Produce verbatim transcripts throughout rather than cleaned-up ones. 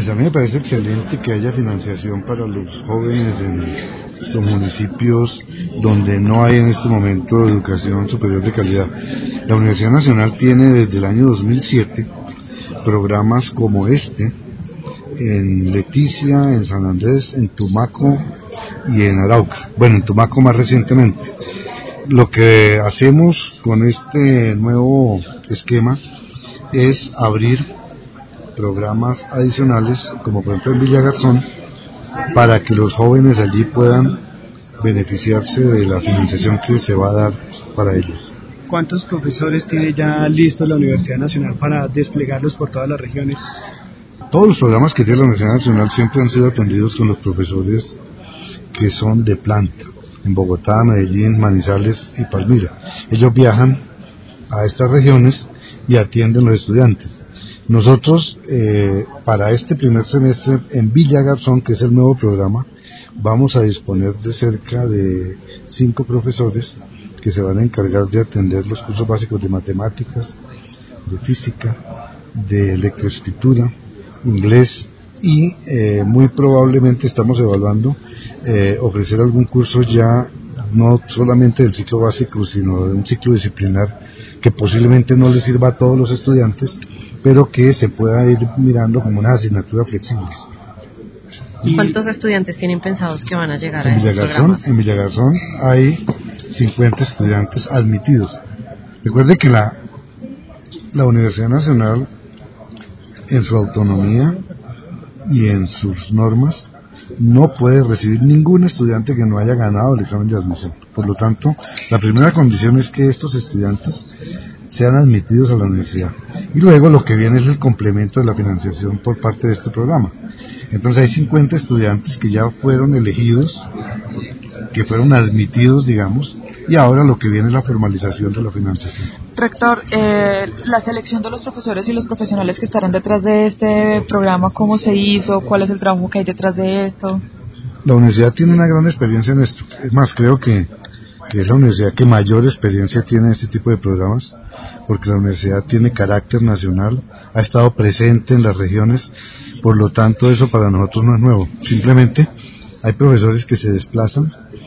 Pues a mí me parece excelente que haya financiación para los jóvenes en los municipios donde no hay en este momento educación superior de calidad. La Universidad Nacional tiene desde el año dos mil siete programas como este en Leticia, en San Andrés, en Tumaco y en Arauca. Bueno, en Tumaco más recientemente. Lo que hacemos con este nuevo esquema es abrir programas adicionales, como por ejemplo en Villagarzón, para que los jóvenes allí puedan beneficiarse de la financiación que se va a dar para ellos. ¿Cuántos profesores tiene ya listo la Universidad Nacional para desplegarlos por todas las regiones? Todos los programas que tiene la Universidad Nacional siempre han sido atendidos con los profesores que son de planta, en Bogotá, Medellín, Manizales y Palmira. Ellos viajan a estas regiones y atienden a los estudiantes. Nosotros, eh, para este primer semestre en Villagarzón, que es el nuevo programa, vamos a disponer de cerca de cinco profesores que se van a encargar de atender los cursos básicos de matemáticas, de física, de electroescritura, inglés y eh, muy probablemente estamos evaluando eh, ofrecer algún curso ya no solamente del ciclo básico, sino de un ciclo disciplinar que posiblemente no les sirva a todos los estudiantes, pero que se pueda ir mirando como unas asignaturas flexibles. ¿Cuántos estudiantes tienen pensados que van a llegar en a estos programas? En Villagarzón hay cincuenta estudiantes admitidos. Recuerde que la, la Universidad Nacional, en su autonomía y en sus normas, no puede recibir ningún estudiante que no haya ganado el examen de admisión. Por lo tanto, la primera condición es que estos estudiantes sean admitidos a la universidad. Y luego lo que viene es el complemento de la financiación por parte de este programa. Entonces hay cincuenta estudiantes que ya fueron elegidos, que fueron admitidos, digamos, y ahora lo que viene es la formalización de la financiación. Rector, eh, la selección de los profesores y los profesionales que estarán detrás de este programa, ¿cómo se hizo? ¿Cuál es el trabajo que hay detrás de esto? La universidad tiene una gran experiencia en esto. Es más, creo que, que es la universidad que mayor experiencia tiene en este tipo de programas, porque la universidad tiene carácter nacional, ha estado presente en las regiones, por lo tanto eso para nosotros no es nuevo. Simplemente hay profesores que se desplazan,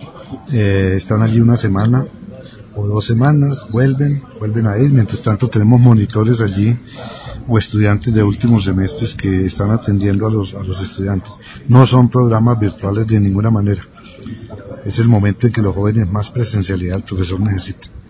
eh, están allí una semana o dos semanas, vuelven, vuelven a ir, mientras tanto tenemos monitores allí o estudiantes de últimos semestres que están atendiendo a los, a los estudiantes. No son programas virtuales de ninguna manera. Es el momento en que los jóvenes más presencialidad el profesor necesita.